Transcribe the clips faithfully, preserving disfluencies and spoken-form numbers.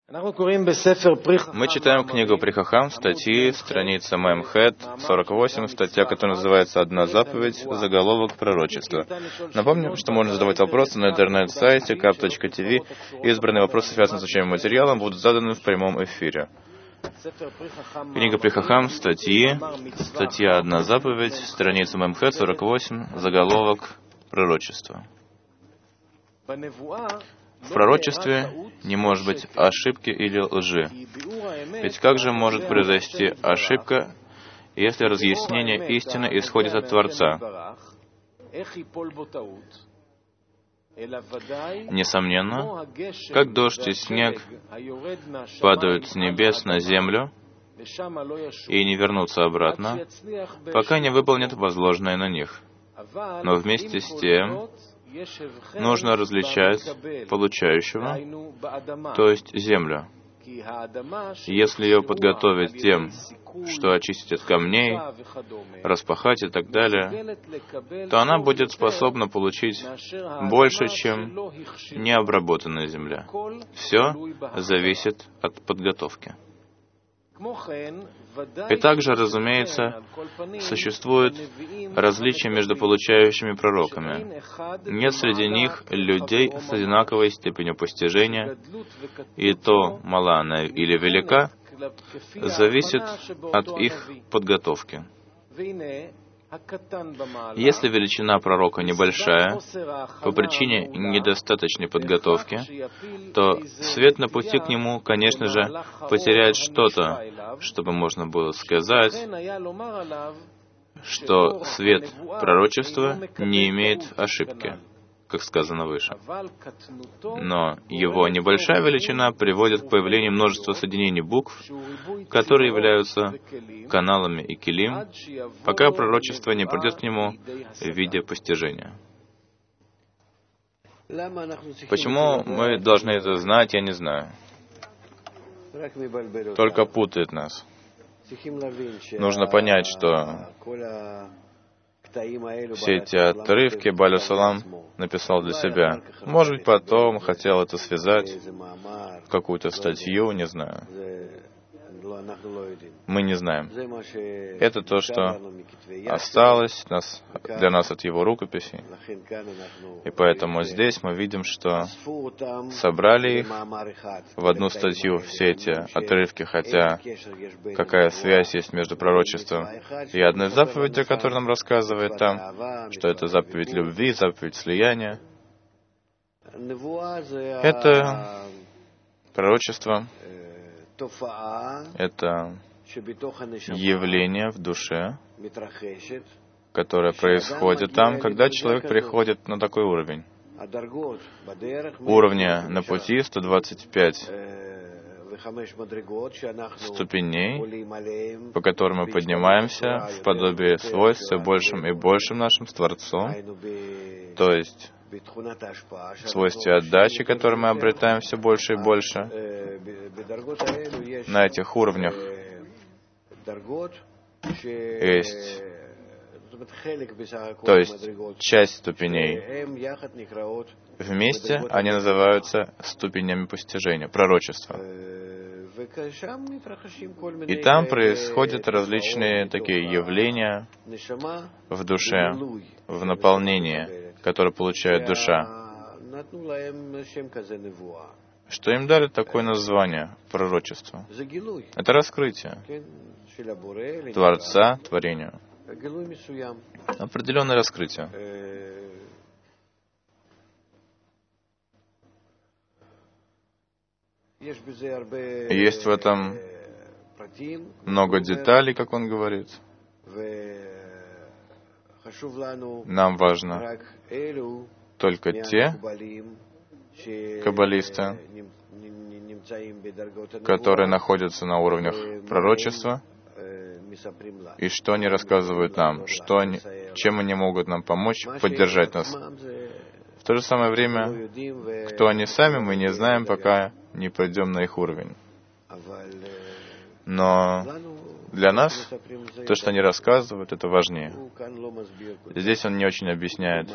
Мы читаем книгу При Хахам, статьи, страница Мемхет, сорок восемь, статья, которая называется «Одна заповедь», заголовок «Пророчество». Напомню, что можно задавать вопросы на интернет-сайте кап точка ти ви, и избранные вопросы, связанные с учебным материалом, будут заданы в прямом эфире. Книга При Хахам, статьи, статья «Одна заповедь», страница Мемхет, сорок восемь, заголовок «Пророчество». В пророчестве не может быть ошибки или лжи. Ведь как же может произойти ошибка, если разъяснение истины исходит от Творца? Несомненно, как дождь и снег падают с небес на землю и не вернутся обратно, пока не выполнят возложенное на них. Но вместе с тем нужно различать получающего, то есть землю. Если ее подготовить тем, что очистить от камней, распахать и так далее, то она будет способна получить больше, чем необработанная земля. Все зависит от подготовки. И также, разумеется, существует различие между получающими пророками. Нет среди них людей с одинаковой степенью постижения, и то, мала она или велика, зависит от их подготовки. Если величина пророка небольшая, по причине недостаточной подготовки, то свет на пути к нему, конечно же, потеряет что-то, чтобы можно было сказать, что свет пророчества не имеет ошибки, как сказано выше. Но его небольшая величина приводит к появлению множества соединений букв, которые являются каналами и келим, пока пророчество не придет к нему в виде постижения. Почему мы должны это знать, я не знаю. Только путает нас. Нужно понять, что все эти отрывки Бааль Салам написал для себя. Может быть, потом хотел это связать в какую-то статью, не знаю. Мы не знаем. Это то, что осталось нас, для нас от его рукописей. И поэтому здесь мы видим, что собрали их в одну статью, все эти отрывки, хотя какая связь есть между пророчеством и одной заповедью, которая нам рассказывает там, что это заповедь любви, заповедь слияния. Это пророчество. Это явление в душе, которое происходит там, когда человек приходит на такой уровень. Уровня на пути сто двадцать пять ступеней, по которым мы поднимаемся в подобие свойств все большим и большим нашим с Творцом, то есть в свойстве отдачи, которую мы обретаем все больше и больше. На этих уровнях есть, то есть часть ступеней. Вместе они называются ступенями постижения, пророчества. И там происходят различные такие явления в душе, в наполнении, которое получает душа. Что им дали такое название — пророчество? Это раскрытие Творца творению. Определенное раскрытие. Есть в этом много деталей, как он говорит. Нам важно только те каббалисты, которые находятся на уровнях пророчества, и что они рассказывают нам, что они, чем они могут нам помочь, поддержать нас. В то же самое время, кто они сами, мы не знаем, пока не пойдем на их уровень. Но для нас то, что они рассказывают, это важнее. Здесь он не очень объясняет,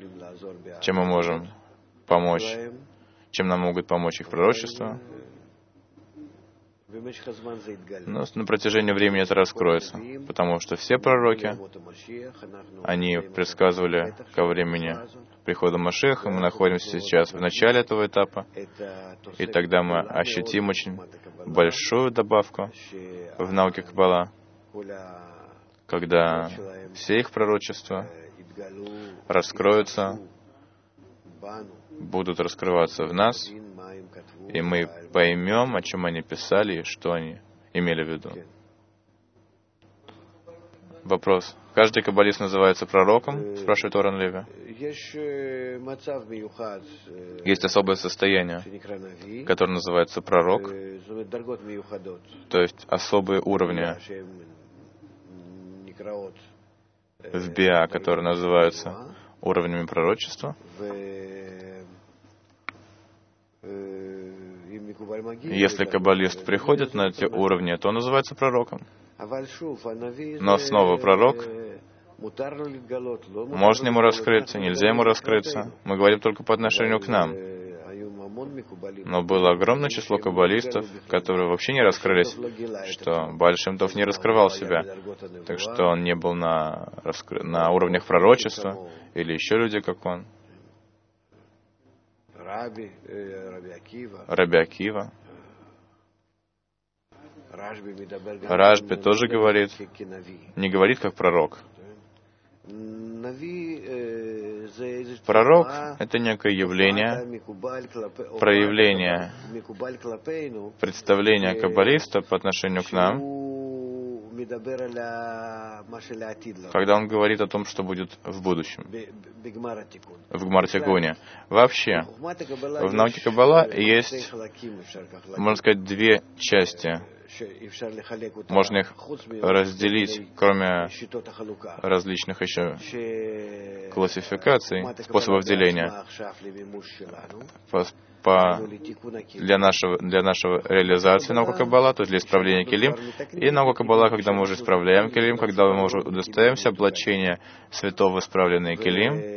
чем мы можем помочь, чем нам могут помочь их пророчества. Но на протяжении времени это раскроется, потому что все пророки, они предсказывали ко времени прихода Машиаха. Мы находимся сейчас в начале этого этапа, и тогда мы ощутим очень большую добавку в науке Каббала, когда все их пророчества раскроются, будут раскрываться в нас, и мы поймем, о чем они писали и что они имели в виду. Вопрос. Каждый каббалист называется пророком? Спрашивает Орен Леви. Есть особое состояние, которое называется пророк, то есть особые уровни в Биа, которые называются уровнями пророчества. Если каббалист приходит на эти уровни, то он называется пророком. Но снова пророк, можно ему раскрыться, нельзя ему раскрыться. Мы говорим только по отношению к нам. Но было огромное число каббалистов, которые вообще не раскрылись, что Бааль Шем Тов не раскрывал себя, так что он не был на, раскры... на уровнях пророчества, или еще люди, как он. Раби Акива. Рашби тоже говорит, не говорит как пророк. Пророк — это некое явление, проявление, представление каббалиста по отношению к нам, когда он говорит о том, что будет в будущем, в Гмар-Тикуне. Вообще, в науке Каббала есть, можно сказать, две части. Можно их разделить, кроме различных еще классификаций, способов деления, по, по, для, нашего, для нашего реализации наука Каббала, то есть для исправления келим, и наука Каббала, когда мы уже исправляем келим, когда мы уже удостоимся облачения святого в исправленный келим,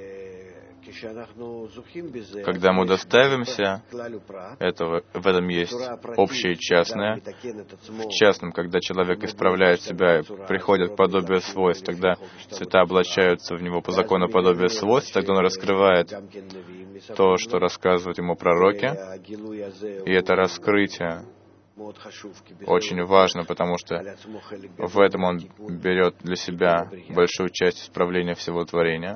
когда мы удоставимся этого, в этом есть общее и частное. В частном, когда человек исправляет себя и приходит к подобию свойств, тогда цвета облачаются в него по закону подобия свойств, тогда он раскрывает то, что рассказывают ему пророки, и это раскрытие очень важно, потому что в этом он берет для себя большую часть исправления всего творения.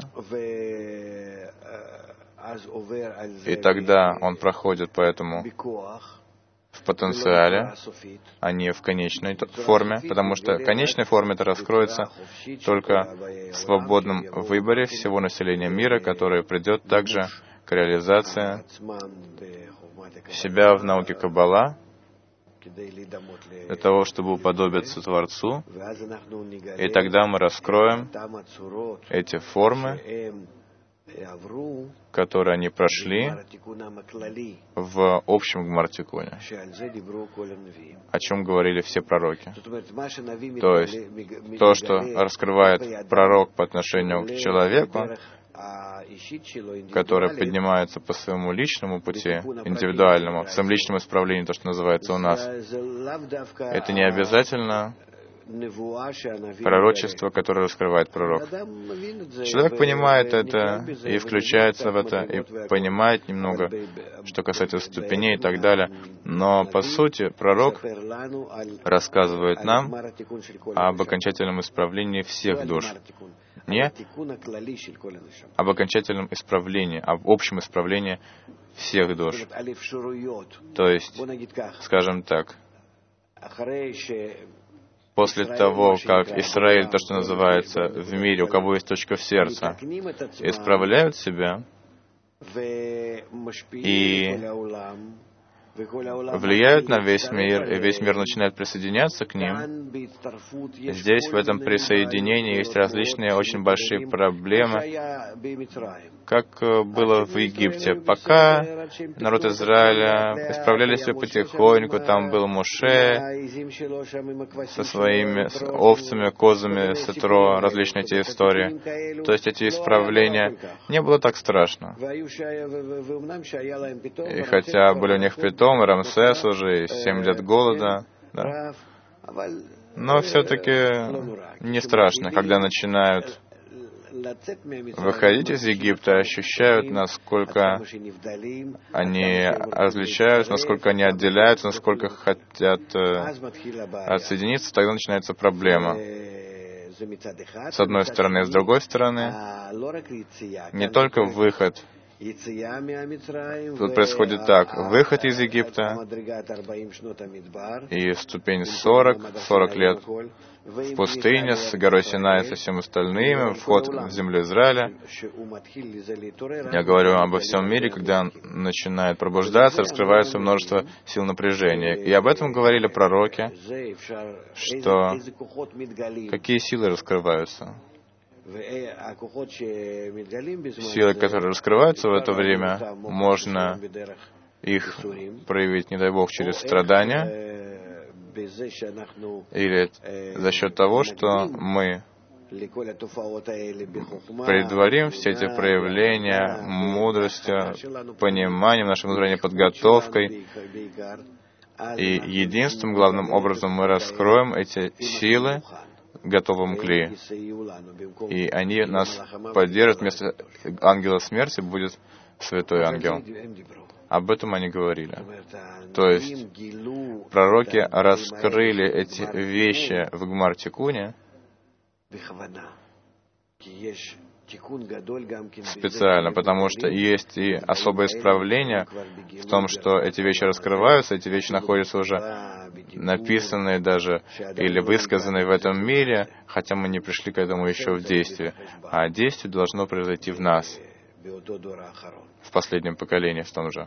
И тогда он проходит по этому в потенциале, а не в конечной форме, потому что в конечной форме это раскроется только в свободном выборе всего населения мира, которое придет также к реализации себя в науке Каббала, для того, чтобы уподобиться Творцу, и тогда мы раскроем эти формы, которые они прошли в общем Гмар-Тикуне, о чем говорили все пророки. То есть, то, что раскрывает пророк по отношению к человеку, который поднимается по своему личному пути, индивидуальному, в своем личном исправлении, то, что называется у нас, это не обязательно пророчество, которое раскрывает пророк. Человек понимает это и включается в это, и понимает немного, что касается ступеней и так далее. Но, по сути, пророк рассказывает нам об окончательном исправлении всех душ. Не об окончательном исправлении, об общем исправлении всех душ. То есть, скажем так, после того, как Израиль, то, что называется в мире, у кого есть точка в сердце, исправляют себя и влияют на весь мир, и весь мир начинает присоединяться к ним. Здесь, в этом присоединении, есть различные очень большие проблемы, как было в Египте. Пока народ Израиля исправляли себя потихоньку, там был Моше со своими овцами, козами, Сетро, различные эти истории. То есть эти исправления не было так страшно. И хотя были у них питомцы, потом Рамсес уже, и семь лет голода. Да. Но все-таки не страшно, когда начинают выходить из Египта, ощущают, насколько они различаются, насколько они отделяются, насколько хотят отсоединиться, тогда начинается проблема. С одной стороны, с другой стороны, не только выход. Тут происходит так. Выход из Египта и ступень сорок, сорок лет в пустыне с горой Синай и со всем остальным, вход в землю Израиля. Я говорю обо всем мире, когда он начинает пробуждаться, раскрывается множество сил напряжения. И об этом говорили пророки, что какие силы раскрываются. Силы, которые раскрываются в это время, можно их проявить, не дай Бог, через страдания, или за счет того, что мы предварим все эти проявления мудростью, пониманием, нашей внутренней подготовкой. И единственным главным образом мы раскроем эти силы готовым кли. И они нас поддержат. Вместо ангела смерти будет святой ангел. Об этом они говорили. То есть пророки раскрыли эти вещи в Гмар Тикуне специально, потому что есть и особое исправление в том, что эти вещи раскрываются, эти вещи находятся уже написанные даже или высказанные в этом мире, хотя мы не пришли к этому еще в действии. А действие должно произойти в нас, в последнем поколении, в том же.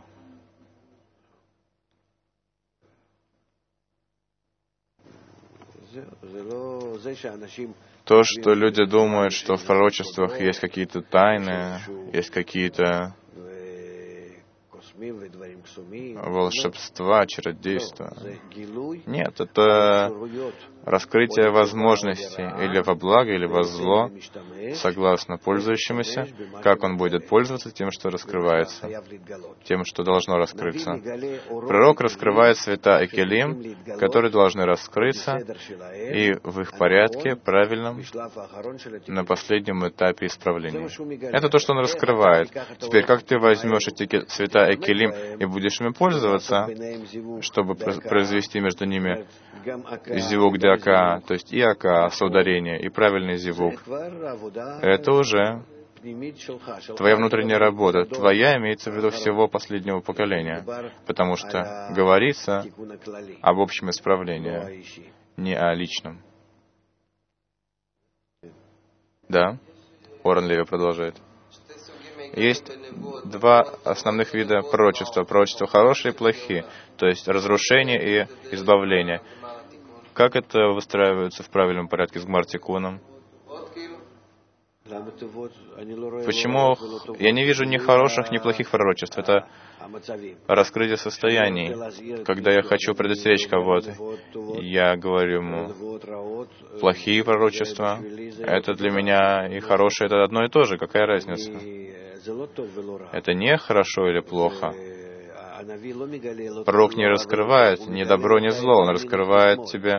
То, что люди думают, что в пророчествах есть какие-то тайны, есть какие-то волшебства, чародейства. Нет, это раскрытие возможностей или во благо, или во зло, согласно пользующемуся, как он будет пользоваться тем, что раскрывается, тем, что должно раскрыться. Пророк раскрывает света и келим, которые должны раскрыться, и в их порядке, правильном, на последнем этапе исправления. Это то, что он раскрывает. Теперь, как ты возьмешь эти света и келим и будешь ими пользоваться, чтобы произвести между ними зивук диака, то есть и ака, соударение, и правильный зивук. Это уже твоя внутренняя работа. Твоя имеется в виду всего последнего поколения, потому что говорится об общем исправлении, не о личном. Да? Орен Леви продолжает. Есть два основных вида пророчества. Пророчества хорошие и плохие, то есть разрушение и избавление. Как это выстраивается в правильном порядке с Гмар Тикуном? Почему я не вижу ни хороших, ни плохих пророчеств? Это раскрытие состояний. Когда я хочу предостеречь кого-то, я говорю ему, плохие пророчества, это для меня и хорошее, это одно и то же, какая разница? Это не хорошо или плохо. Пророк не раскрывает ни добро, ни зло, он раскрывает тебе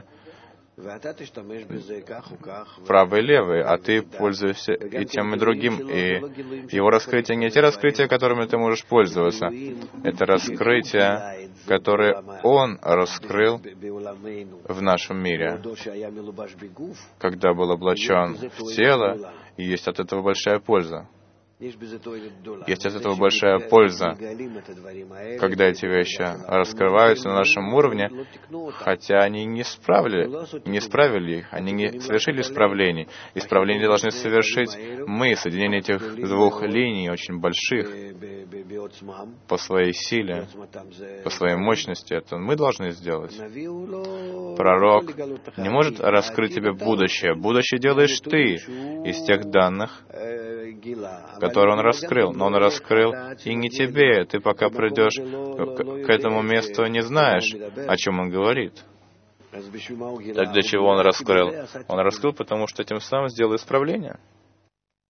правый и левый, а ты пользуешься и тем, и другим. И его раскрытие не те раскрытия, которыми ты можешь пользоваться. Это раскрытия, которые он раскрыл в нашем мире, когда был облачен в тело, и есть от этого большая польза. Есть от этого большая польза, когда эти вещи раскрываются на нашем уровне, хотя они не справили, не справили их, они не совершили исправлений. Исправление должны совершить мы, соединение этих двух линий, очень больших, по своей силе, по своей мощности. Это мы должны сделать. Пророк не может раскрыть тебе будущее. Будущее делаешь ты из тех данных, который он раскрыл. Но он раскрыл и не тебе. Ты пока придешь к этому месту, не знаешь, о чем он говорит. Так для чего он раскрыл? Он раскрыл, потому что тем самым сделал исправление.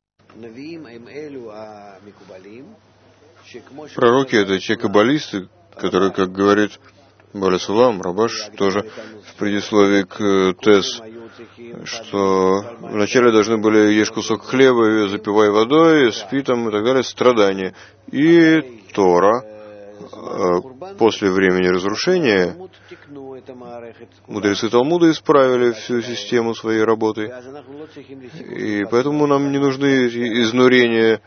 Пророки — это те каббалисты, который, как говорит Бааль Сулам, Рабаш, тоже в предисловии к ТЭС, что вначале должны были ешь кусок хлеба, запивай водой, спи там и так далее, страдания. И Тора после времени разрушения мудрецы Талмуда исправили всю систему своей работы. И поэтому нам не нужны изнурения,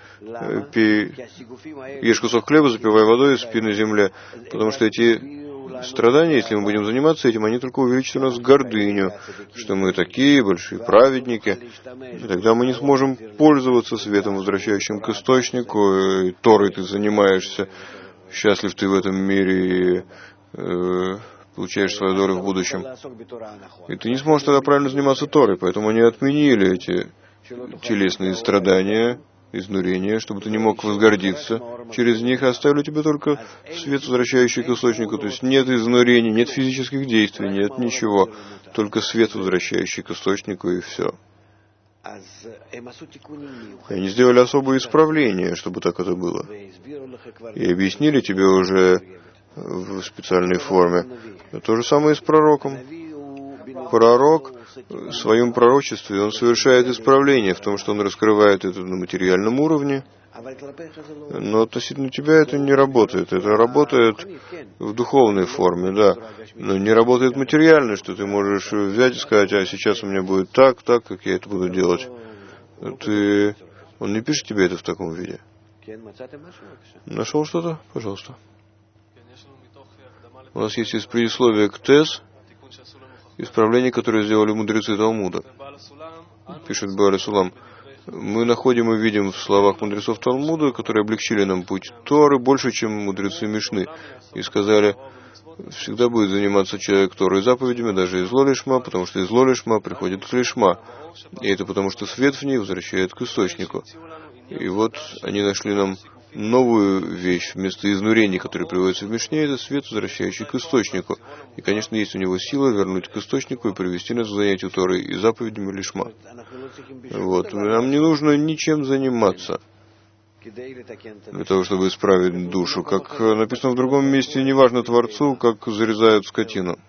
ешь кусок хлеба, запивай водой, спи на земле. Потому что эти страдания, если мы будем заниматься этим, они только увеличат у нас гордыню, что мы такие большие праведники. И тогда мы не сможем пользоваться светом, возвращающим к источнику, и Торой ты занимаешься. Счастлив ты в этом мире и э, получаешь свою долю в будущем. И ты не сможешь тогда правильно заниматься Торой, поэтому они отменили эти телесные страдания, изнурения, чтобы ты не мог возгордиться через них, и оставили тебе только свет, возвращающий к источнику. То есть нет изнурений, нет физических действий, нет ничего, только свет, возвращающий к источнику, и все. И они сделали особое исправление, чтобы так это было. И объяснили тебе уже в специальной форме. То же самое и с пророком. Пророк в своем пророчестве, он совершает исправление в том, что он раскрывает это на материальном уровне, но относительно тебя это не работает. Это работает в духовной форме, да, но не работает материально, что ты можешь взять и сказать, а сейчас у меня будет так, так, как я это буду делать. Ты... Он не пишет тебе это в таком виде. Нашел что-то? Пожалуйста. У нас есть из предисловия к ТЭС исправление, которое сделали мудрецы Талмуда. Пишет Бааль Сулам. Мы находим и видим в словах мудрецов Талмуда, которые облегчили нам путь Торы, больше, чем мудрецы Мишны. И сказали, всегда будет заниматься человек Торой заповедями, даже из ло-лишма, потому что из ло-лишма приходит к лишма. И это потому, что свет в ней возвращает к источнику. И вот они нашли нам новую вещь. Вместо изнурений, которые приводятся в Мишне, это свет, возвращающий к источнику. И, конечно, есть у него сила вернуть к источнику и привести нас к занятию Торой и заповедями лишма. Вот. Нам не нужно ничем заниматься для того, чтобы исправить душу. Как написано в другом месте, неважно Творцу, как зарезают скотину.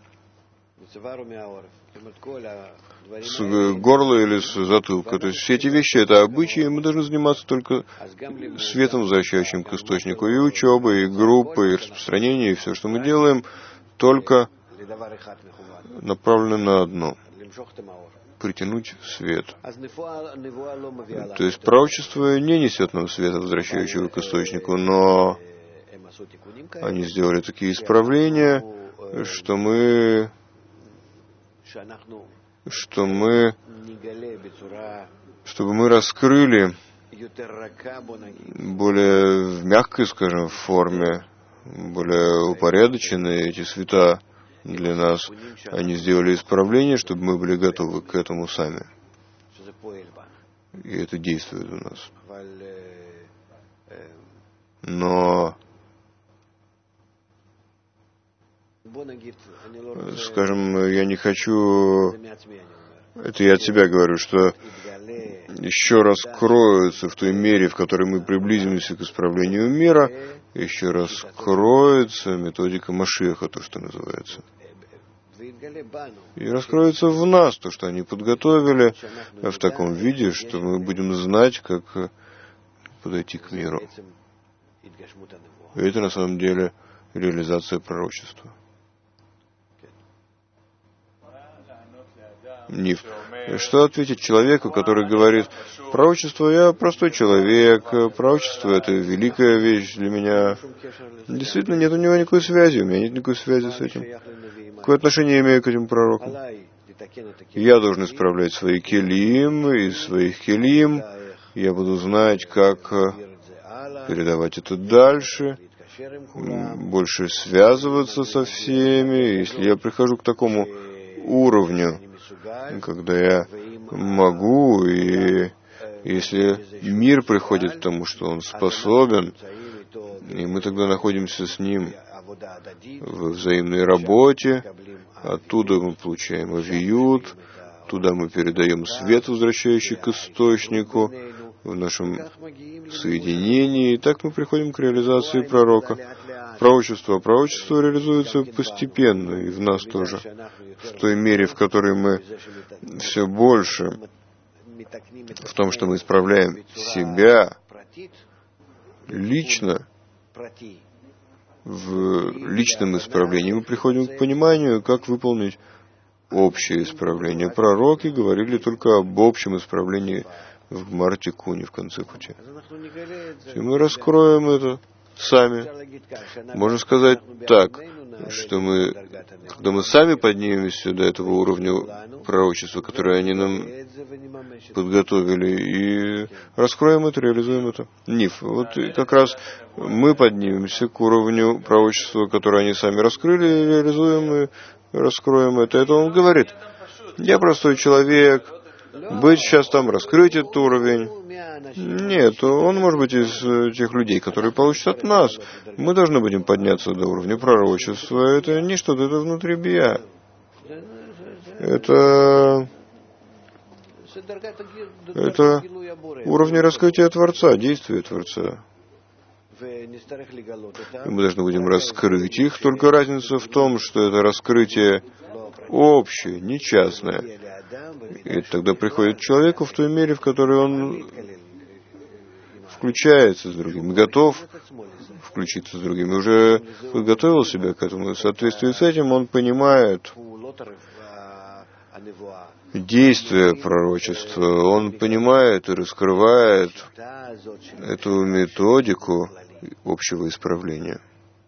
С горла или с затылка. То есть все эти вещи — это обычаи, и мы должны заниматься только светом, возвращающим к источнику. И учебой, и группой, и распространением, и все, что мы делаем, только направлено на одно — притянуть свет. То есть пророчество не несет нам света, возвращающего к источнику, но они сделали такие исправления, что мы... что мы, чтобы мы раскрыли более в мягкой, скажем, форме, более упорядоченные эти света для нас. Они сделали исправление, чтобы мы были готовы к этому сами. И это действует у нас. Но, скажем, я не хочу, это я от себя говорю, что еще раз кроется в той мере, в которой мы приблизимся к исправлению мира, еще раз кроется методика Машиаха, то, что называется. И раскроется в нас то, что они подготовили в таком виде, что мы будем знать, как подойти к миру. И это на самом деле реализация пророчества. Ниф. Что ответить человеку, который говорит, пророчество, я простой человек, пророчество — это великая вещь для меня. Действительно, нет у него никакой связи, у меня нет никакой связи с этим. Какое отношение я имею к этим пророкам? Я должен исправлять свои келим, из своих келим я буду знать, как передавать это дальше, больше связываться со всеми. Если я прихожу к такому уровню, когда я могу, и если мир приходит к тому, что он способен, и мы тогда находимся с ним в взаимной работе, оттуда мы получаем авиют, туда мы передаем свет, возвращающий к источнику, в нашем соединении, и так мы приходим к реализации пророка. пророчество. А пророчество реализуется постепенно и в нас тоже. В той мере, в которой мы все больше в том, что мы исправляем себя лично, в личном исправлении, мы приходим к пониманию, как выполнить общее исправление. Пророки говорили только об общем исправлении в Гмар-Тикуне, в конце пути. И мы раскроем это сами. Можно сказать так, что мы, когда мы сами поднимемся до этого уровня пророчества, которое они нам подготовили, и раскроем это, реализуем это. Ниф. Вот как раз мы поднимемся к уровню пророчества, которое они сами раскрыли, реализуем и раскроем это. Это он говорит. Я простой человек, быть сейчас там, раскрыть этот уровень. Нет, он может быть из тех людей, которые получат от нас. Мы должны будем подняться до уровня пророчества. Это не что-то, это внутри бия. Это... Это уровни раскрытия Творца, действия Творца. И мы должны будем раскрыть их, только разница в том, что это раскрытие общее, не частное. И тогда приходит к человеку в той мере, в которой он включается с другими, готов включиться с другими, уже подготовил себя к этому. И в соответствии с этим он понимает действие пророчества, он понимает и раскрывает эту методику общего исправления.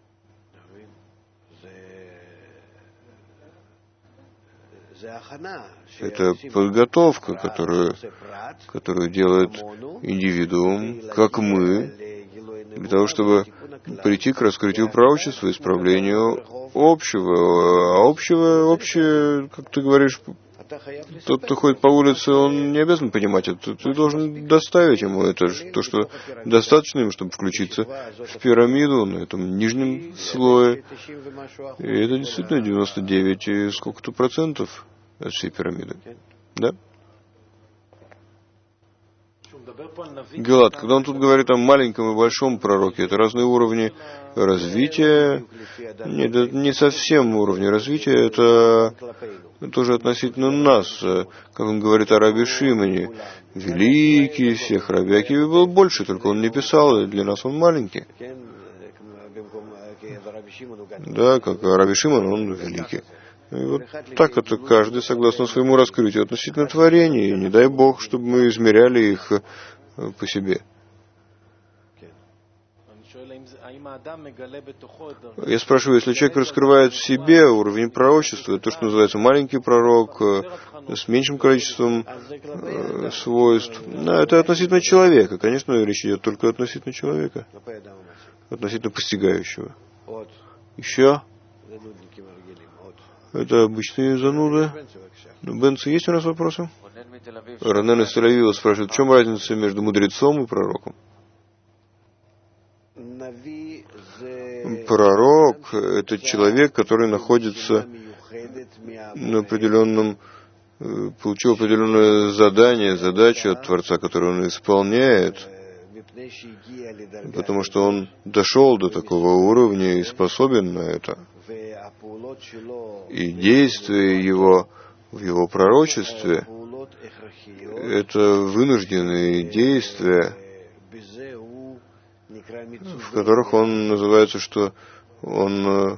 Это подготовка, которую, которую делает индивидуум, как мы, для того, чтобы прийти к раскрытию пророчества, исправлению общего. А общего, общее, как ты говоришь, тот, кто ходит по улице, он не обязан понимать это. Ты должен доставить ему это, то, что достаточно ему, чтобы включиться в пирамиду на этом нижнем слое. И это действительно девяносто девять и сколько-то процентов от всей пирамиды. Да? Гелат, когда он тут говорит о маленьком и большом пророке, это разные уровни развития. Нет, это не совсем уровни развития, это тоже относительно нас. Как он говорит о Раби Шимоне, великий всех Раби Акива был больше, только он не писал, и для нас он маленький. Да, как Раби Шимон, он великий. И вот так это каждый согласно своему раскрытию относительно творения. И не дай Бог, чтобы мы измеряли их по себе. Я спрашиваю, если человек раскрывает в себе уровень пророчества, то, что называется маленький пророк, с меньшим количеством свойств, ну, это относительно человека. Конечно, речь идет только относительно человека, относительно постигающего. Еще? Это обычные зануды. Бенцы, есть у нас вопросы? Ранен из Тель-Авива спрашивает, в чем разница между мудрецом и пророком? Пророк — это человек, который находится на определенном, получил определенное задание, задачу от Творца, которую он исполняет, потому что он дошел до такого уровня и способен на это. И действия его в его пророчестве — это вынужденные действия, в которых он называется, что он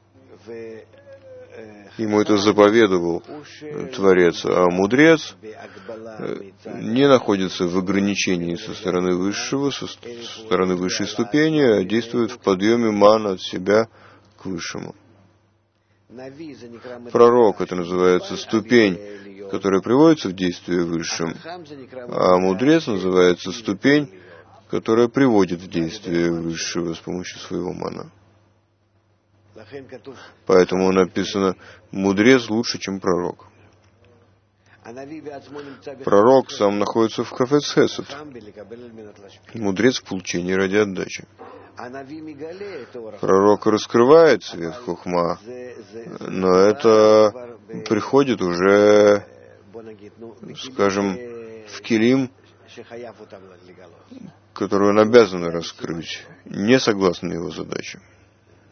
ему это заповедовал Творец, а мудрец не находится в ограничении со стороны высшего, со стороны высшей ступени, а действует в подъеме мана от себя к высшему. Пророк — это называется ступень, которая приводится в действие высшим, а мудрец называется ступень, которая приводит в действие высшего с помощью своего мана. Поэтому написано, мудрец лучше, чем пророк. Пророк сам находится в хафец хесед. Мудрец в получении ради отдачи. Пророк раскрывает свет хохма, но это приходит уже, скажем, в килим, который он обязан раскрыть, не согласно его задаче.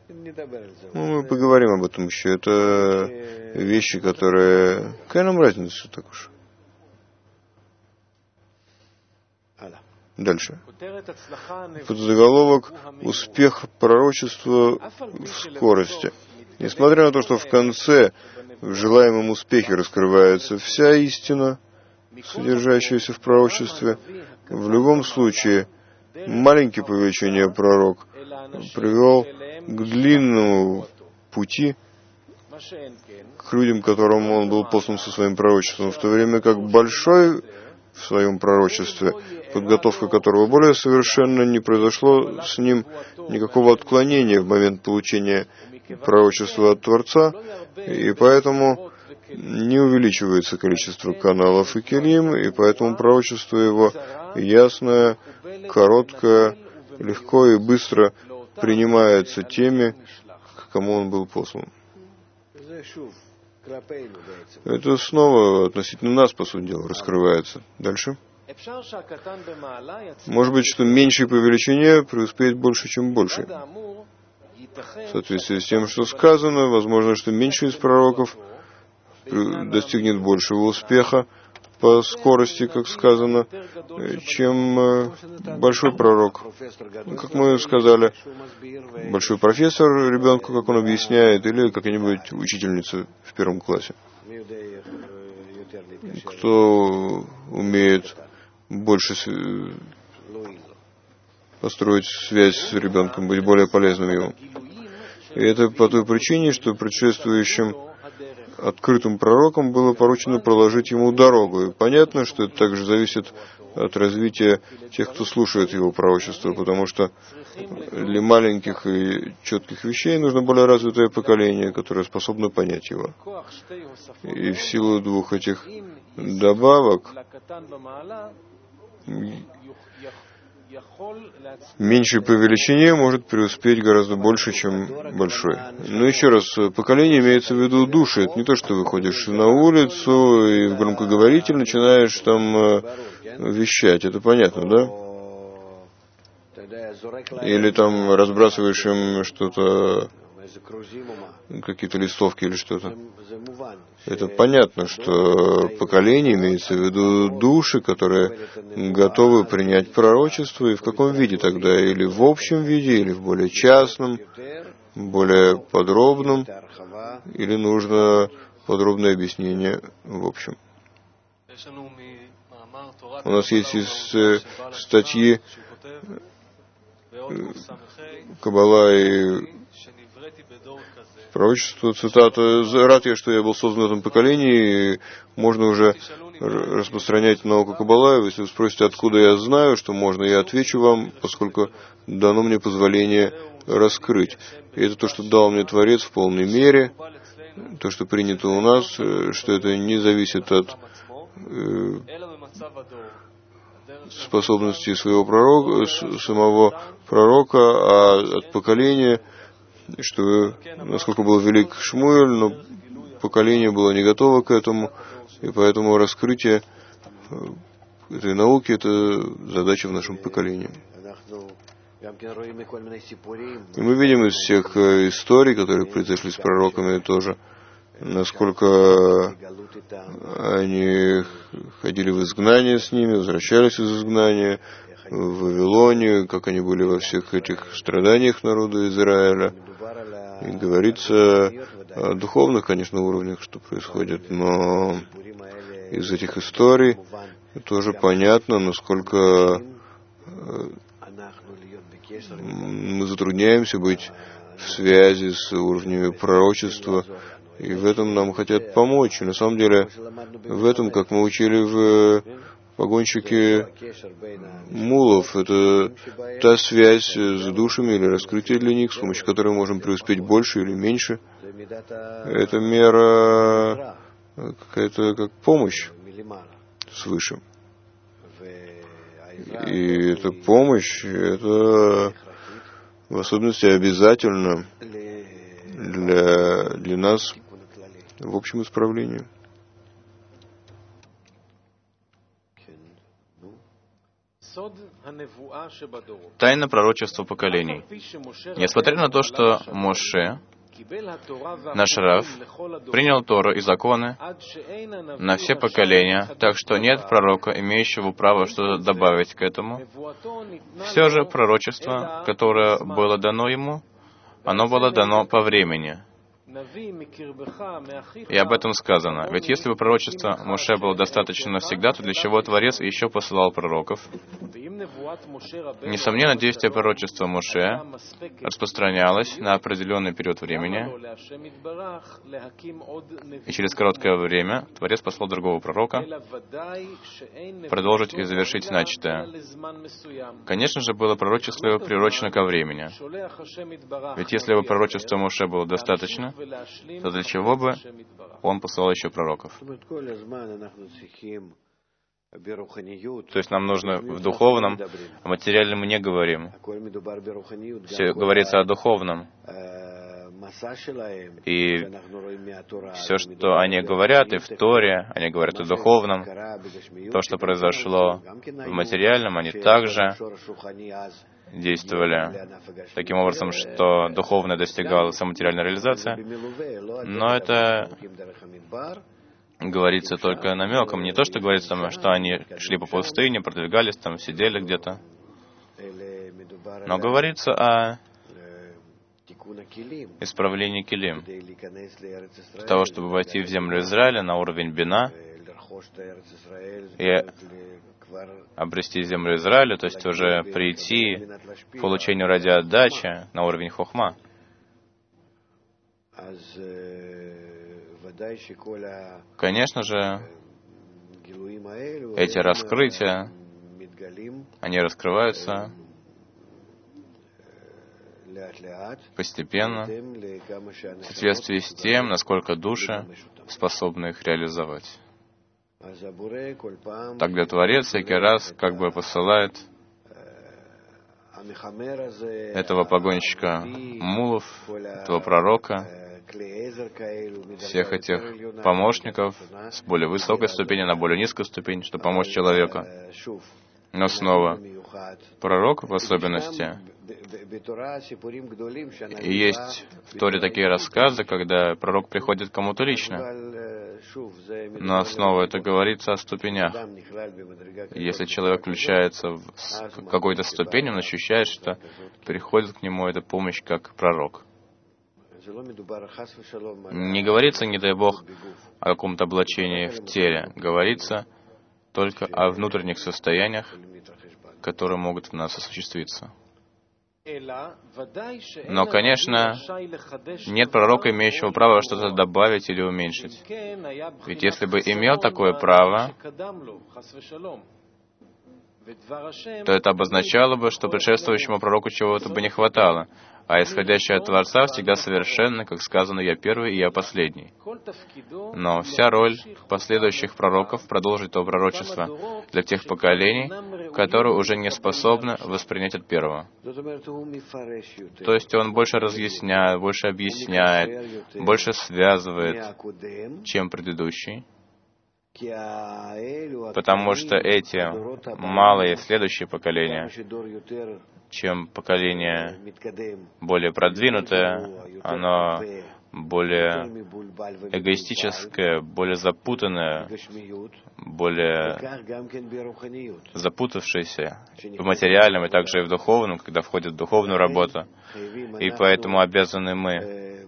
Ну, мы поговорим об этом еще. Это вещи, которые... Какая нам разница так уж? Дальше. Подзаголовок «Успех пророчества в скорости». Несмотря на то, что в конце, в желаемом успехе раскрывается вся истина, содержащаяся в пророчестве, в любом случае маленький по величине пророк привел к длинному пути к людям, которым он был послан со своим пророчеством, в то время как большой в своем пророчестве, подготовка которого более совершенно, не произошло с ним никакого отклонения в момент получения пророчества от Творца, и поэтому не увеличивается количество каналов и келим, и поэтому пророчество его ясное, короткое, легко и быстро принимается теми, к кому он был послан. Это снова относительно нас, по сути дела, раскрывается. Дальше. Может быть, что меньший по величине преуспеет больше, чем больший. В соответствии с тем, что сказано, возможно, что меньший из пророков достигнет большего успеха по скорости, как сказано, чем большой пророк. Как мы сказали, большой профессор ребенку, как он объясняет, или какая-нибудь учительница в первом классе. Кто умеет больше построить связь с ребенком, быть более полезным ему. И это по той причине, что предшествующим открытым пророкам было поручено проложить ему дорогу. И понятно, что это также зависит от развития тех, кто слушает его пророчество, потому что для маленьких и четких вещей нужно более развитое поколение, которое способно понять его. И в силу двух этих добавок меньший по величине может преуспеть гораздо больше, чем большой. Но еще раз, поколение имеется в виду души. Это не то, что выходишь на улицу и в громкоговоритель начинаешь там вещать. Это понятно, да? Или там разбрасываешь им что-то, какие-то листовки или что-то. Это понятно, что поколение имеется в виду души, которые готовы принять пророчество, и в каком виде тогда? Или в общем виде, или в более частном, более подробном, или нужно подробное объяснение в общем. У нас есть из статьи Каббала и пророчество, цитата: «Рад я, что я был создан в этом поколении, и можно уже распространять науку Каббала. Если вы спросите, откуда я знаю, что можно, я отвечу вам, поскольку дано мне позволение раскрыть. И это то, что дал мне Творец в полной мере, то, что принято у нас, что это не зависит от э, способностей своего пророка, самого пророка, а от поколения, что насколько был велик Шмуэль, но поколение было не готово к этому, и поэтому раскрытие этой науки — это задача в нашем поколении. И мы видим из всех историй, которые произошли с пророками, тоже, насколько они ходили в изгнание с ними, возвращались из изгнания в Вавилоне, как они были во всех этих страданиях народа Израиля. И говорится о духовных, конечно, уровнях, что происходит, но из этих историй тоже понятно, насколько мы затрудняемся быть в связи с уровнями пророчества, и в этом нам хотят помочь. И на самом деле, в этом, как мы учили в погонщике мулов, это та связь с душами или раскрытие для них, с помощью которой мы можем преуспеть больше или меньше. Это мера какая-то как помощь свыше. И эта помощь, это в особенности обязательно для, для нас в общем исправлении. Тайна пророчества поколений. Несмотря на то, что Моше, наш Рав, принял Тору и законы на все поколения, так что нет пророка, имеющего право что-то добавить к этому, все же пророчество, которое было дано ему, оно было дано по времени. И об этом сказано. Ведь если бы пророчество Моше было достаточно навсегда, то для чего Творец еще посылал пророков? Несомненно, действие пророчества Моше распространялось на определенный период времени, и через короткое время Творец послал другого пророка продолжить и завершить начатое. Конечно же, было пророчество приурочено ко времени. Ведь если бы пророчество Моше было достаточно, то для чего бы он посылал еще пророков? То есть нам нужно в духовном, о материальном мы не говорим. Все говорится о духовном. И все, что они говорят, и в Торе, они говорят о духовном. То, что произошло в материальном, они также действовали таким образом, что духовное достигало самоматериальной реализации. Но это говорится только намеком. Не то, что говорится, там, что они шли по пустыне, продвигались там, сидели где-то. Но говорится о исправлении килим. Для того, чтобы войти в землю Израиля на уровень бина и обрести землю Израиля, то есть уже прийти к получению ради отдачи на уровень хохма. Конечно же, эти раскрытия, они раскрываются постепенно, в соответствии с тем, насколько души способны их реализовать. Тогда Творец всякий раз как бы посылает этого погонщика мулов, этого пророка, всех этих помощников с более высокой ступени на более низкую ступень, чтобы помочь человеку. Но снова, пророк в особенности, и есть в Торе такие рассказы, когда пророк приходит к кому-то лично. Но снова это говорится о ступенях. Если человек включается в какую-то ступень, он ощущает, что приходит к нему эта помощь как пророк. Не говорится, не дай Бог, о каком-то облачении в теле. Говорится только о внутренних состояниях, которые могут в нас осуществиться. Но, конечно, нет пророка, имеющего права что-то добавить или уменьшить. Ведь если бы имел такое право, то это обозначало бы, что предшествующему пророку чего-то бы не хватало, а исходящее от Творца всегда совершенно, как сказано, «Я первый и я последний». Но вся роль последующих пророков продолжить то пророчество для тех поколений, которые уже не способны воспринять от первого. То есть он больше разъясняет, больше объясняет, больше связывает, чем предыдущий. Потому что эти малые следующие поколения, чем поколение более продвинутое, оно более эгоистическое, более запутанное, более запутавшееся в материальном и также и в духовном, когда входит в духовную работу. И поэтому обязаны мы,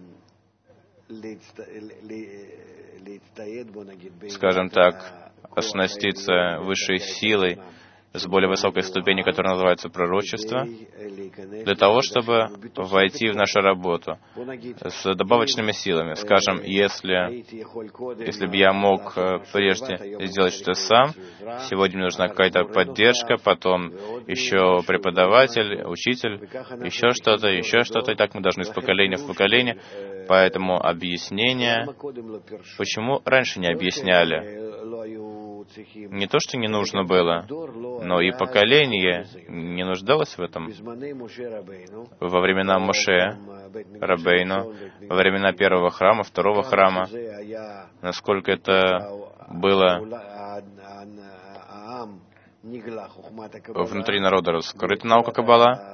скажем так, оснаститься высшей силой с более высокой ступени, которая называется пророчество, для того, чтобы войти в нашу работу с добавочными силами. Скажем, если, если бы я мог прежде сделать что-то сам, сегодня мне нужна какая-то поддержка, потом еще преподаватель, учитель, еще что-то, еще что-то, и так мы должны из поколения в поколение. Поэтому объяснение, почему раньше не объясняли, не то, что не нужно было, но и поколение не нуждалось в этом. Во времена Моше Рабейну, во времена первого храма, второго храма, насколько это было внутри народа раскрыта наука Каббала,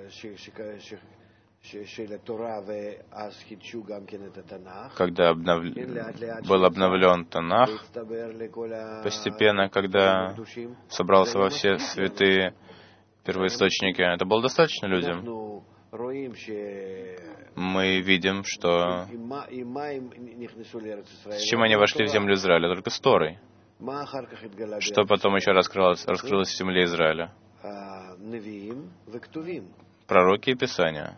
когда обнов... был обновлен Танах, постепенно, когда собрался во все святые первоисточники, это было достаточно людям. Мы видим, что с чем они вошли в землю Израиля? Только с Торой. Что потом еще раскрылось, раскрылось в земле Израиля? Пророки и Писания.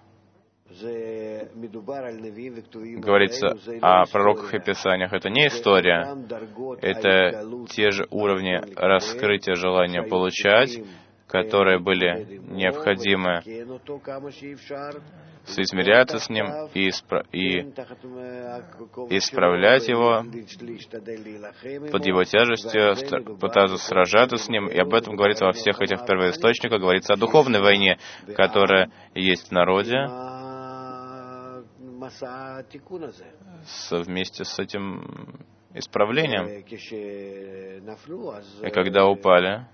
Говорится о пророках и Писаниях. Это не история. Это те же уровни раскрытия желания получать, которые были необходимы соизмеряться с ним и, испра- и исправлять его под его тяжестью, пытаться сражаться с ним. И об этом говорится во всех этих первоисточниках. Говорится о духовной войне, которая есть в народе, вместе с этим исправлением. И когда упали,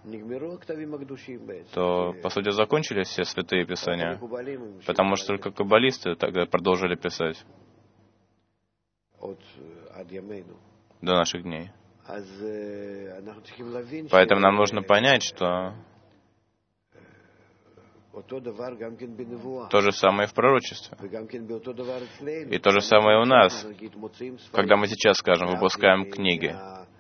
то, по сути, закончились все святые писания, потому что только каббалисты тогда продолжили писать до наших дней. Поэтому нам нужно понять, что то же самое и в пророчестве. И то же самое у нас. Когда мы сейчас, скажем, выпускаем книги,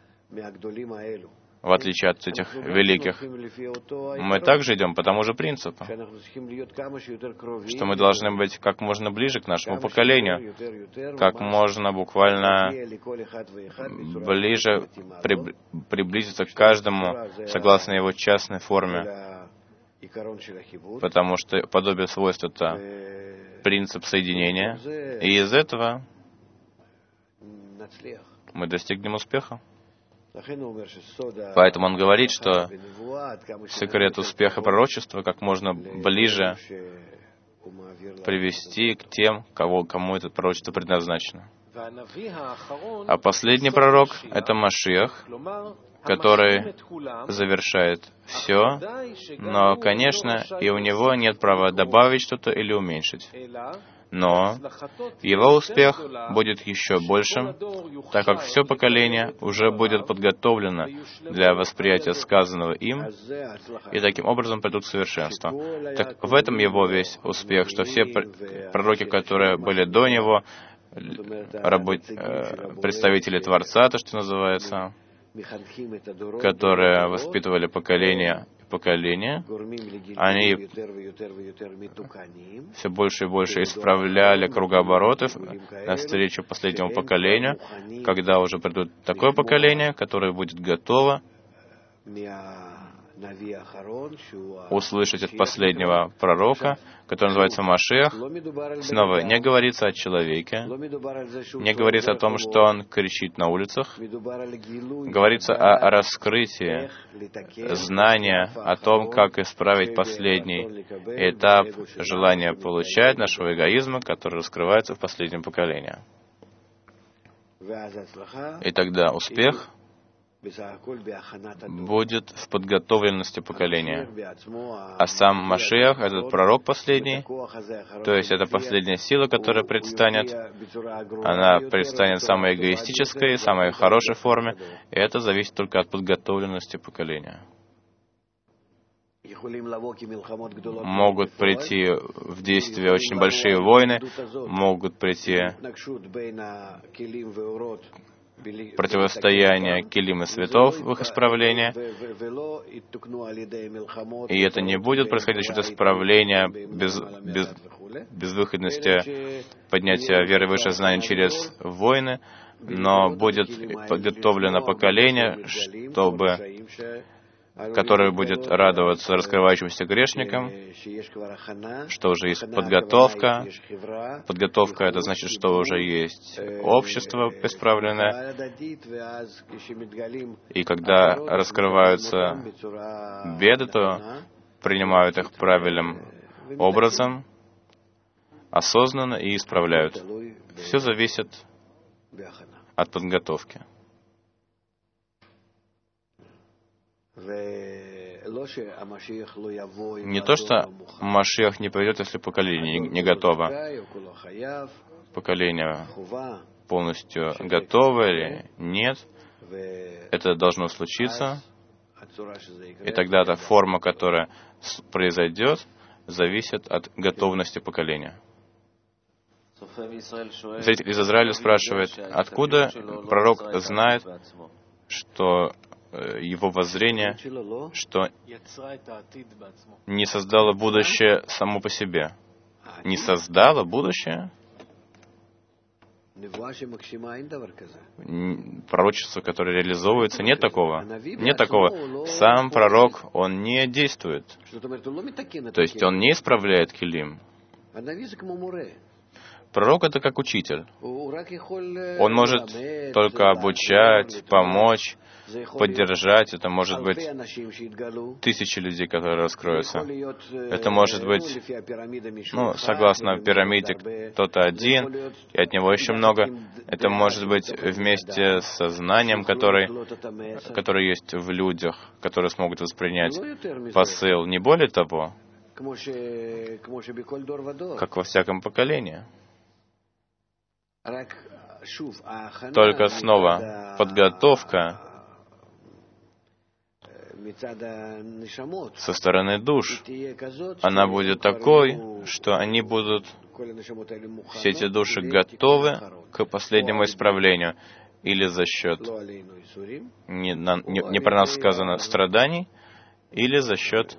в отличие от этих великих, мы также идем по тому же принципу, что мы должны быть как можно ближе к нашему поколению, как можно буквально ближе приб- приблизиться к каждому согласно его частной форме. Потому что подобие свойств — это принцип соединения, и из этого мы достигнем успеха. Поэтому он говорит, что секрет успеха пророчества как можно ближе привести к тем, кого, кому это пророчество предназначено. А последний пророк — это Машиах, который завершает все, но, конечно, и у него нет права добавить что-то или уменьшить. Но его успех будет еще большим, так как все поколение уже будет подготовлено для восприятия сказанного им, и таким образом придут к совершенству. Так в этом его весь успех, что все пророки, которые были до него, представители Творца, то, что называется, которые воспитывали поколение и поколение, они все больше и больше исправляли кругообороты навстречу последнему поколению, когда уже придут такое поколение, которое будет готово услышать от последнего пророка, который называется Машиах. Снова, не говорится о человеке, не говорится о том, что он кричит на улицах. Говорится о раскрытии знания о том, как исправить последний этап желания получать нашего эгоизма, который раскрывается в последнем поколении. И тогда успех будет в подготовленности поколения. А сам Машиах, этот пророк последний, то есть это последняя сила, которая предстанет, она предстанет в самой эгоистической, самой хорошей форме, и это зависит только от подготовленности поколения. Могут прийти в действие очень большие войны, могут прийти противостояние Келим и Светов в их исправлении, и это не будет происходить за счет исправления без, без, безвыходности поднятия веры выше знаний через войны, но будет подготовлено поколение, чтобы который будет радоваться раскрывающимся грешникам, что уже есть подготовка. Подготовка — это значит, что уже есть общество исправленное. И когда раскрываются беды, то принимают их правильным образом, осознанно и исправляют. Все зависит от подготовки. Не то, что Машиах не придет, если поколение не готово. Поколение полностью готово или нет. Это должно случиться. И тогда эта форма, которая произойдет, зависит от готовности поколения. Зритель из Израиля спрашивает, откуда пророк знает, что его воззрение, что не создало будущее само по себе. Не создало будущее? Пророчество, которое реализовывается, нет такого. Нет такого. Сам пророк, он не действует. То есть он не исправляет килим. Пророк — это как учитель. Он может только обучать, помочь, поддержать. Это может быть тысячи людей, которые раскроются. Это может быть, ну, согласно пирамиде, кто-то один, и от него еще много. Это может быть вместе с сознанием, который, который есть в людях, которые смогут воспринять посыл. Не более того, как во всяком поколении. Только снова подготовка со стороны душ, она будет такой, что они будут, все эти души, готовы к последнему исправлению, или за счет, не, не, не про нас сказано, страданий, или за счет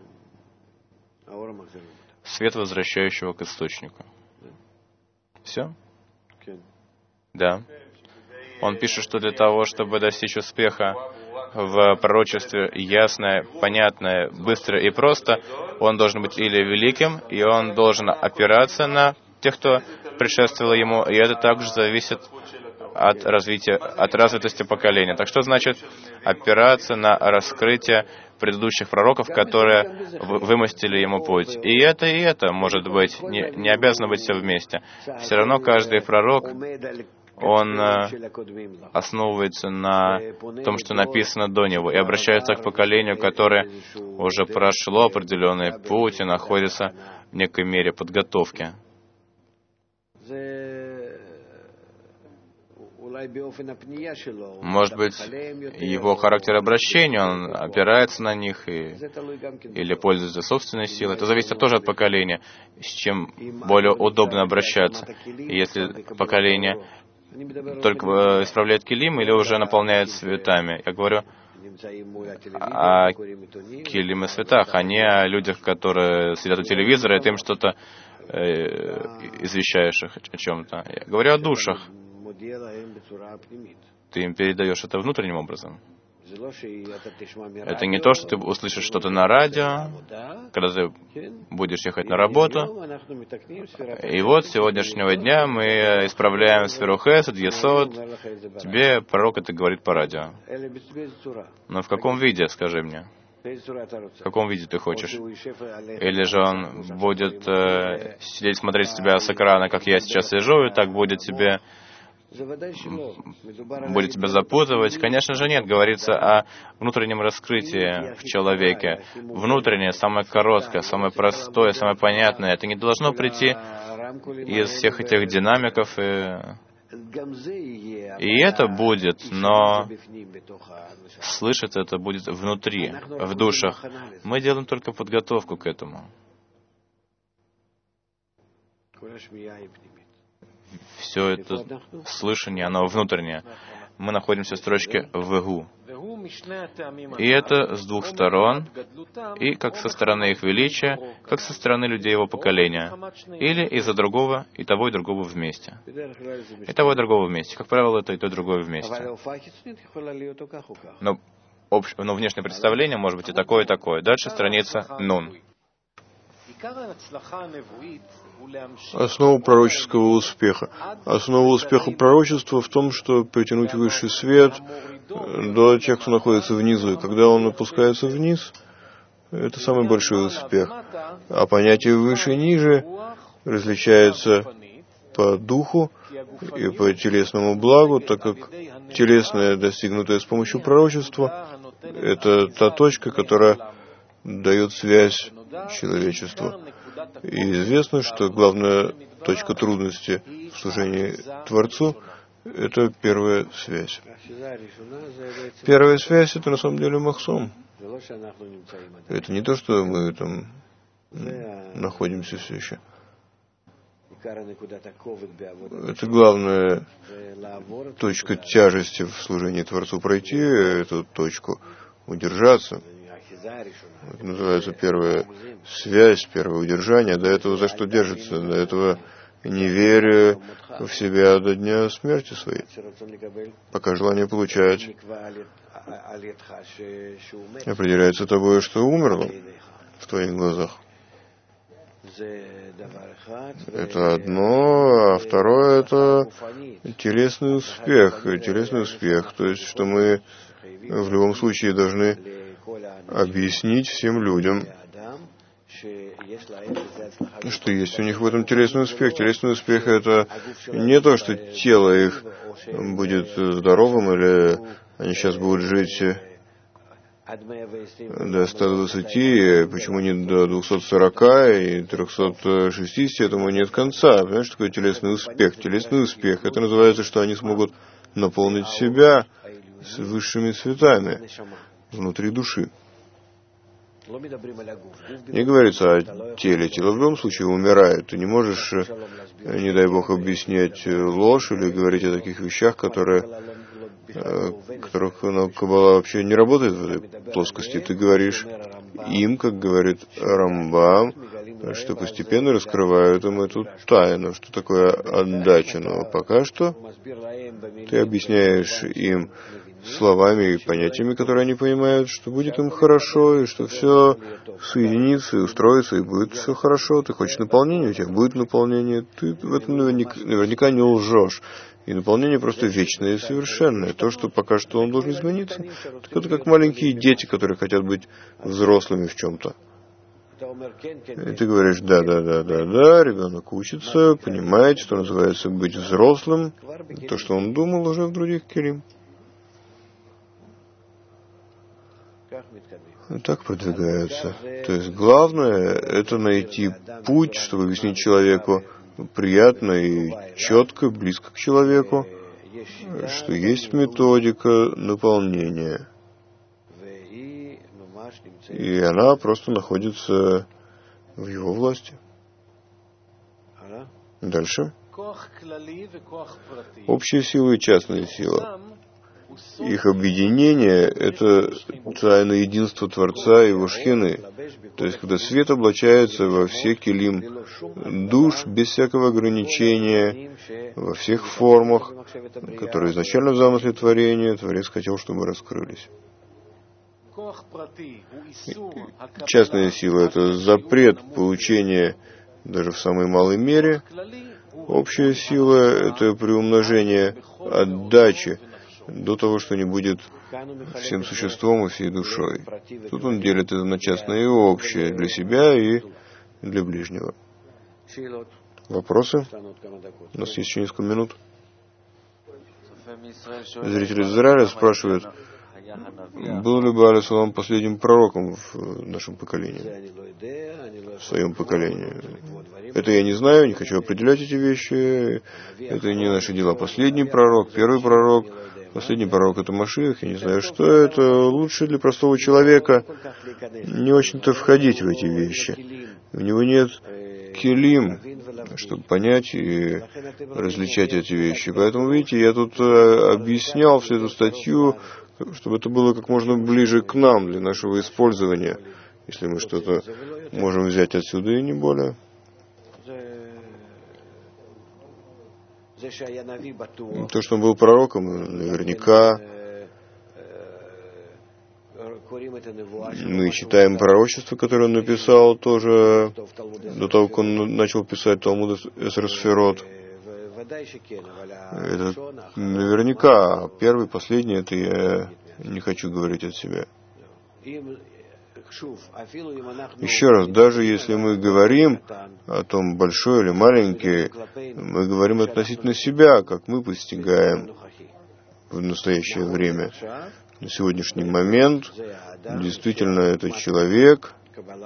света, возвращающего к источнику. Все? Да. Он пишет, что для того, чтобы достичь успеха в пророчестве ясное, понятное, быстро и просто, он должен быть или великим, и он должен опираться на тех, кто предшествовал ему, и это также зависит от развития, от развитости поколения. Так что значит опираться на раскрытие предыдущих пророков, которые вымостили ему путь? И это, и это может быть, не, не обязано быть все вместе. Все равно каждый пророк, он основывается на том, что написано до него, и обращается к поколению, которое уже прошло определенный путь и находится в некой мере подготовки. Может быть, его характер обращения, он опирается на них и, или пользуется собственной силой. Это зависит тоже от поколения, с чем более удобно обращаться. И если поколение только исправляет килим или уже наполняет цветами. Я говорю о килим и цветах, а не о людях, которые сидят у телевизора, и ты им что-то э, извещаешь их о чем-то. Я говорю о душах. Ты им передаешь это внутренним образом. Это не то, что ты услышишь что-то на радио, когда ты будешь ехать на работу. И вот с сегодняшнего дня мы исправляем сферу Хесед, Есод. Тебе пророк это говорит по радио. Но в каком виде, скажи мне? В каком виде ты хочешь? Или же он будет э, сидеть смотреть с тебя с экрана, как я сейчас сижу, и так будет тебе... будет тебя запутывать? Конечно же нет. Говорится о внутреннем раскрытии в человеке. Внутреннее, самое короткое, самое простое, самое понятное. Это не должно прийти из всех этих динамиков. И, и это будет, но слышать это будет внутри, в душах. Мы делаем только подготовку к этому. Все это слышание, оно внутреннее. Мы находимся в строчке «вегу». И это с двух сторон, и как со стороны их величия, как со стороны людей его поколения. Или из-за другого, и того, и другого вместе. И того, и другого вместе. Как правило, это и то, и другое вместе. Но, общ... Но внешнее представление может быть и такое, и такое. Дальше страница «нун». Основа пророческого успеха. Основа успеха пророчества в том, что притянуть высший свет до тех, кто находится внизу. И когда он опускается вниз, это самый большой успех. А понятие выше и ниже различается по духу и по телесному благу, так как телесное, достигнутое с помощью пророчества, это та точка, которая дает связь человечеству. И известно, что главная точка трудности в служении Творцу — это первая связь. Первая связь — это на самом деле махсом. Это не то, что мы там находимся все еще. Это главная точка тяжести в служении Творцу — пройти эту точку, удержаться. Это называется первая связь, первое удержание. До этого за что держится? До этого не веря в себя до дня смерти своей, пока желание получать определяется тобой, что умерло в твоих глазах. Это одно, а второе — это телесный успех. Телесный успех, то есть, что мы в любом случае должны объяснить всем людям, что есть у них в этом телесный успех. Телесный успех — это не то, что тело их будет здоровым, или они сейчас будут жить до ста двадцати, почему не до двухсот сорока и трехсот шестидесяти, этому нет конца. Понимаешь, что такое телесный успех? Телесный успех — это называется, что они смогут наполнить себя с высшими цветами внутри души. Не говорится о теле. Тело в любом случае умирает. Ты не можешь, не дай Бог, объяснять ложь или говорить о таких вещах, которые, которых Каббала вообще не работает в этой плоскости. Ты говоришь им, как говорит Рамбам, что постепенно раскрывают им эту тайну, что такое отдача. Но пока что ты объясняешь им словами и понятиями, которые они понимают, что будет им хорошо, и что все соединится и устроится, и будет все хорошо. Ты хочешь наполнения, у тебя будет наполнение. Ты в этом наверняка, наверняка не лжешь. И наполнение просто вечное и совершенное. То, что пока что он должен измениться. Так это как маленькие дети, которые хотят быть взрослыми в чем-то. И ты говоришь: да, да, да, да, да, ребенок учится, понимает, что называется быть взрослым. То, что он думал, уже в других келим. И так продвигаются. То есть главное — это найти путь, чтобы объяснить человеку приятно и четко, близко к человеку, что есть методика наполнения. И она просто находится в его власти. Дальше. Общая сила и частная сила. Их объединение — это тайна единства Творца и его шхины. То есть, когда свет облачается во все келим душ, без всякого ограничения, во всех формах, которые изначально в замысле творения, Творец хотел, чтобы раскрылись. Частная сила — это запрет получения даже в самой малой мере. Общая сила — это приумножение отдачи до того, что не будет всем существом и всей душой. Тут он делит это на частное и общее, для себя и для ближнего. Вопросы? У нас есть еще несколько минут. Зрители из Израиля спрашивают, был ли Бааль ас-Салам последним пророком в нашем поколении, в своем поколении. Это я не знаю, не хочу определять эти вещи. Это не наши дела. Последний пророк, первый пророк. Последний пророк — это Машиах, я не знаю, что это. Лучше для простого человека не очень-то входить в эти вещи. У него нет келим, чтобы понять и различать эти вещи. Поэтому, видите, я тут объяснял всю эту статью, чтобы это было как можно ближе к нам, для нашего использования, если мы что-то можем взять отсюда и не более. То, что он был пророком, наверняка. Мы читаем пророчество, которое он написал тоже до того, как он начал писать Талмуд Эсер Сферот. Это наверняка. Первый, последний — это я не хочу говорить от себя. Еще раз, даже если мы говорим о том, большой или маленький, мы говорим относительно себя, как мы постигаем в настоящее время. на сегодняшний момент действительно это человек,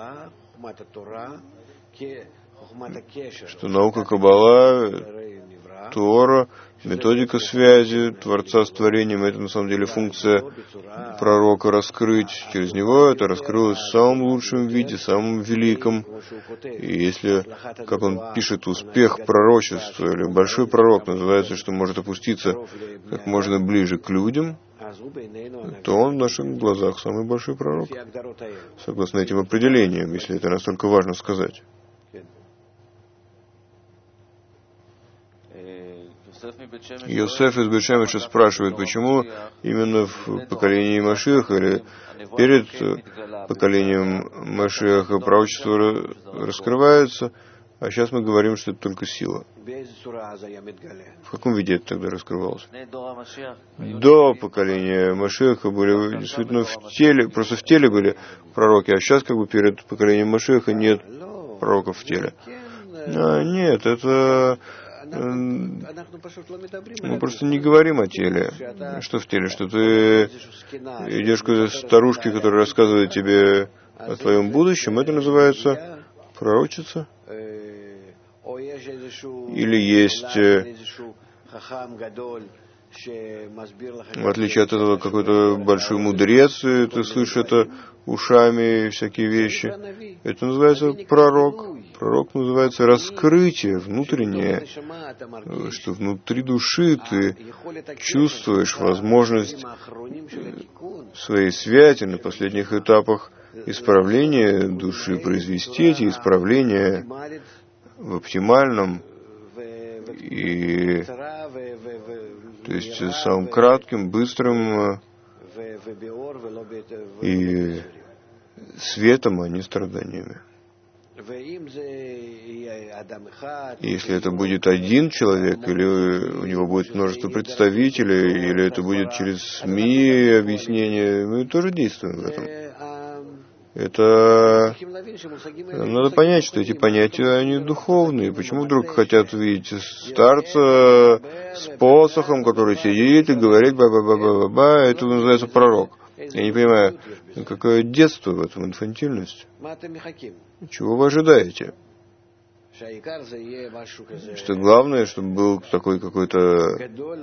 что наука Каббала, Тора, методика связи Творца с творением, это на самом деле функция пророка раскрыть. Через него это раскрылось в самом лучшем виде, самом великом. И если, как он пишет, успех пророчества или большой пророк называется, что может опуститься как можно ближе к людям, то он в наших глазах самый большой пророк, согласно этим определениям, если это настолько важно сказать. Йосеф из Бет-Шемеша спрашивает, почему именно в поколении Машиаха или перед поколением Машиаха пророчество раскрывается, а сейчас мы говорим, что это только сила. В каком виде это тогда раскрывалось? До поколения Машиаха были действительно в теле, просто в теле были пророки, а сейчас как бы перед поколением Машиаха нет пророков в теле. А, нет, это... Мы просто не говорим о теле. Что в теле? Что ты идешь к старушке, которая рассказывает тебе о твоем будущем, это называется пророчица? Или есть, в отличие от этого, какой-то большой мудрец, и ты слышишь это ушами, всякие вещи. Это называется пророк. Пророк называется раскрытие внутреннее, что внутри души ты чувствуешь возможность своей связи на последних этапах исправления души, произвести эти исправления в оптимальном и, то есть, самым кратким, быстрым и светом, а не страданиями. Если это будет один человек, или у него будет множество представителей, или это будет через СМИ объяснение, мы тоже действуем в этом. Это... Надо понять, что эти понятия, они духовные. Почему вдруг хотят видеть старца с посохом, который сидит и говорит ба-ба-ба-ба-ба, это называется пророк. Я не понимаю, какое детство в этом, инфантильность. Чего вы ожидаете? Что главное, чтобы был такой какой-то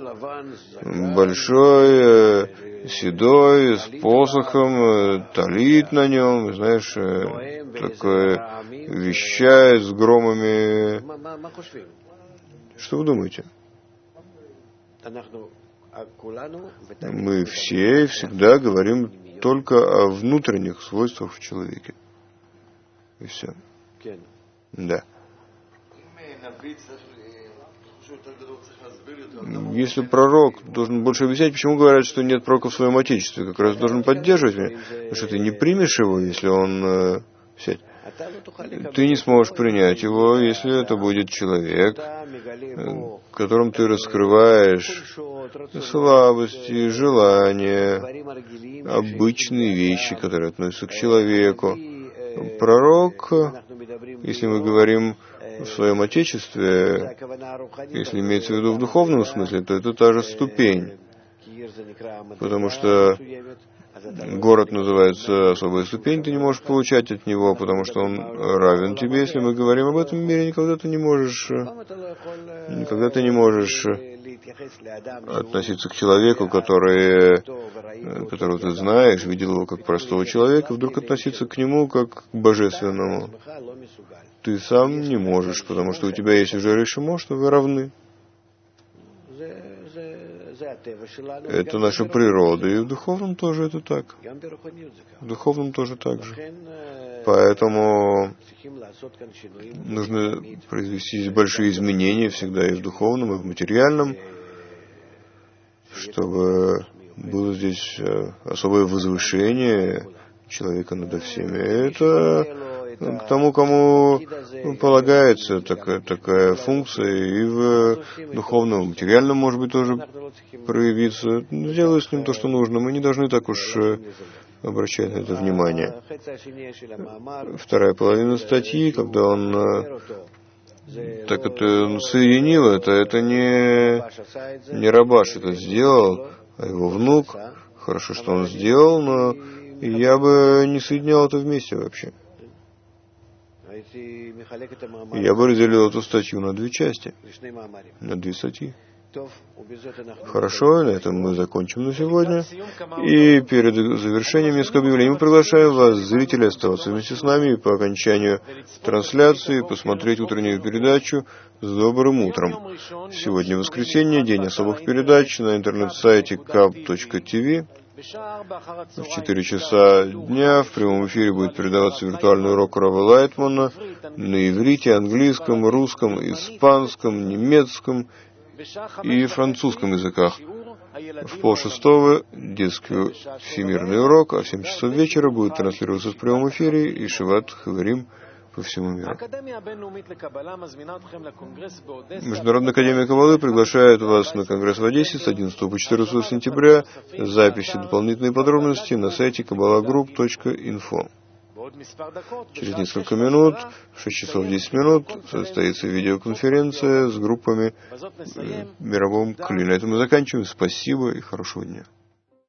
большой, седой, с посохом, талит на нем, знаешь, такой вещает с громами. Что вы думаете? Мы все и всегда говорим только о внутренних свойствах в человеке. И все. Да. Если пророк должен больше объяснять, почему говорят, что нет пророка в своем отечестве, как раз должен поддерживать меня. Потому что ты не примешь его, если он э, сядь. Ты не сможешь принять его, если это будет человек, которым ты раскрываешь слабости, желания, обычные вещи, которые относятся к человеку. Пророк, если мы говорим в своем отечестве, если имеется в виду в духовном смысле, то это та же ступень. Потому что город называется особая ступень, ты не можешь получать от него, потому что он равен тебе. Если мы говорим об этом мире, никогда ты не можешь, никогда ты не можешь относиться к человеку, который, которого ты знаешь, видел его как простого человека, вдруг относиться к нему как к божественному. Ты сам не можешь, потому что у тебя есть уже решимо, что вы равны. Это наша природа, и в духовном тоже это так. В духовном тоже так же. Поэтому нужно произвести здесь большие изменения всегда и в духовном, и в материальном, чтобы было здесь особое возвышение человека над всеми. Это к тому, кому полагается такая, такая функция, и в духовном, и в материальном, может быть, тоже проявиться. Сделай с ним то, что нужно. Мы не должны так уж обращать на это внимание. Вторая половина статьи, когда он так это он соединил это, это не, не Рабаш это сделал, а его внук Хорошо, что он сделал, но я бы не соединял это вместе вообще. Я бы разделил эту статью на две части, на две статьи. Хорошо, на этом мы закончим на сегодня. И перед завершением несколько объявлений. Мы приглашаем вас, зрители, оставаться вместе с нами и по окончанию трансляции посмотреть утреннюю передачу «С добрым утром». Сегодня воскресенье, день особых передач на интернет-сайте каб точка ти ви. В четыре часа дня в прямом эфире будет передаваться виртуальный урок Рава Лайтмана на иврите, английском, русском, испанском, немецком и французском языках. В полшестого детский всемирный урок, а в семь часов вечера будет транслироваться в прямом эфире и Шиват Хаварим по всему миру. Международная академия Каббалы приглашает вас на конгресс в Одессе с одиннадцатого по четырнадцатое сентября. Записи и дополнительные подробности на сайте каббала груп точка инфо. Через несколько минут, в шесть часов десять минут, состоится видеоконференция с группами в мировом Кли. На этом мы заканчиваем. Спасибо и хорошего дня.